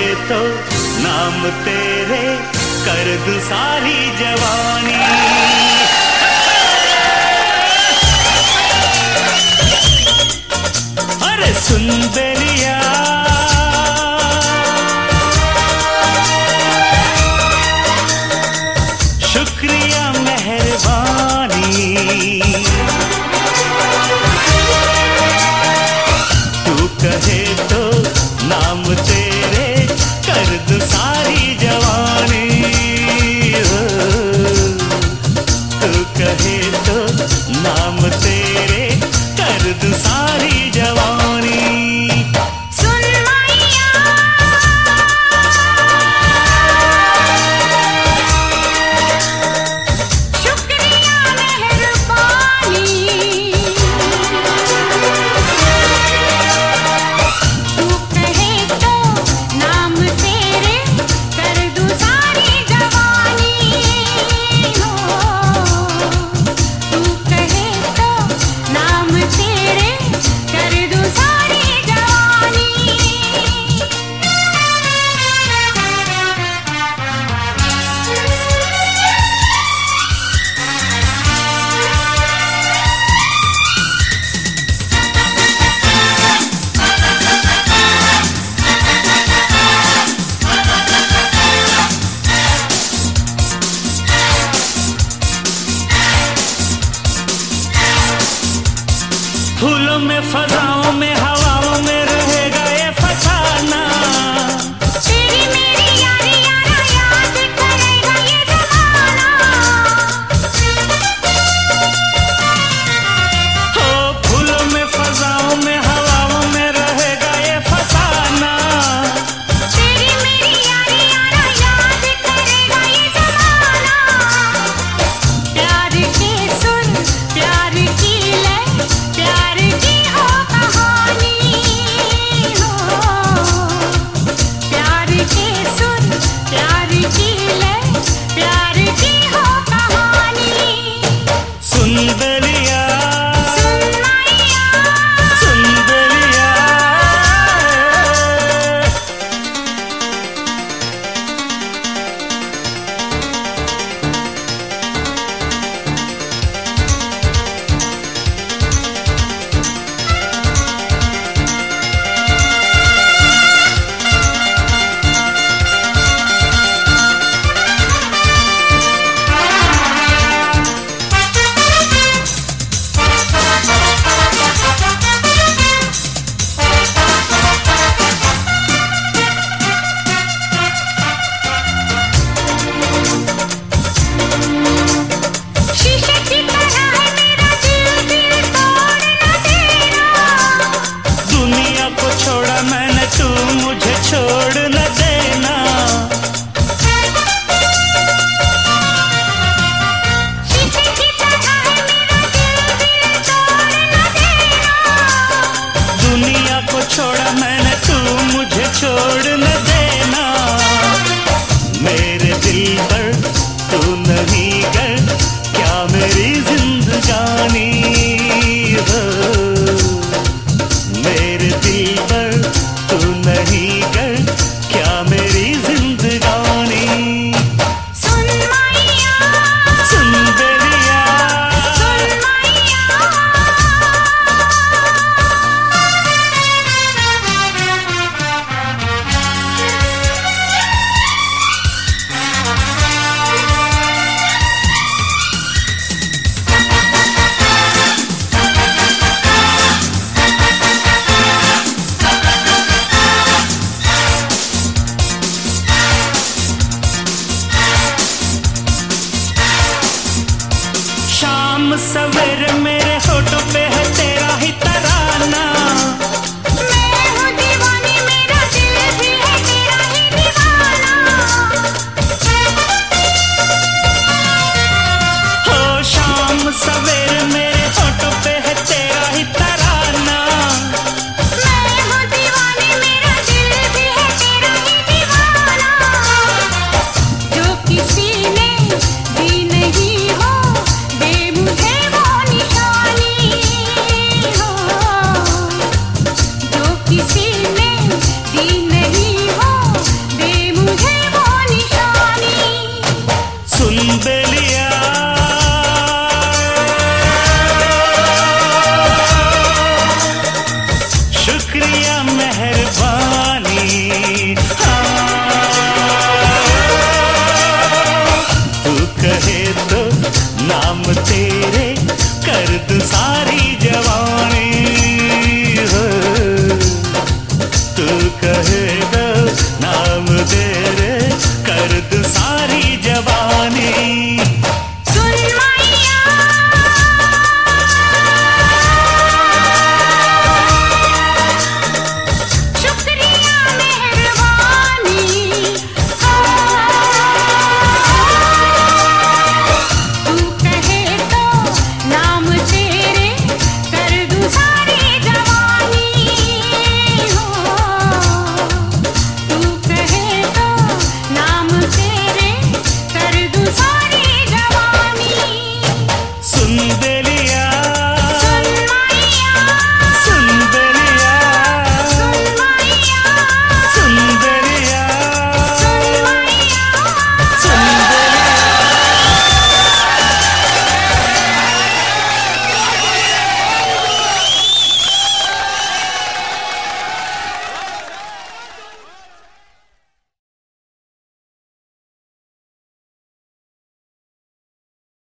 तो नाम तेरे कर दूं सारी जवानी। अरे सुन बेलिया शुक्रिया मेहरबानी, तू कहे तो नाम तेरे कर दूं सारी जवानी। तू कहे तो नाम तेरे कर दूं सारी जवानी। फूलों में फजाओं में हवाओं में रहेगा ये फसाना। तेरी मेरी यारी यारा याद करेगा ये जमाना। हो फूलों में फजाओं में हवाओं में रहेगा ये फसाना। तेरी मेरी यारी यारा याद करेगा ये जमाना। प्यार के सुर प्यार की लय प्यार की हो कहानी हो। प्यार के सुर प्यार की लय प्यार की हो कहानी। सुन बेलिया सुन मैया सुन बेलिया शीशे की तरह है मेरा दिल, दिल तोड़ न देना। दुनिया को छोड़ा मैंने, तू मुझे छोड़ न देना। शीशे की तरह है मेरा दिल, दिल तोड़ न देना। दुनिया को छोड़ा मैंने, तू मुझे छोड़ न देना। मेरे दिल पर तू नहीं गर क्या मेरी जिंदगानी हो। मेरे दिल पर तू नहीं गर क्या मेरी जिंदगानी। सुन मैया सुन बेलिया सुन मैया शाम सवेरे मेरे होठों पे है तेरा ही तराना। मैं हूँ दीवानी मेरा दिल भी है तेरा ही दीवाना। हो शाम सवेरे मेरे होठों पे है तेरा ही तराना। मैं हूँ दीवानी मेरा दिल भी है तेरा ही दीवाना। जो किसी ने दी नहीं हो दे मुझे वो निशानी। तू सारी जवानी हो। तू कहे दो नाम दे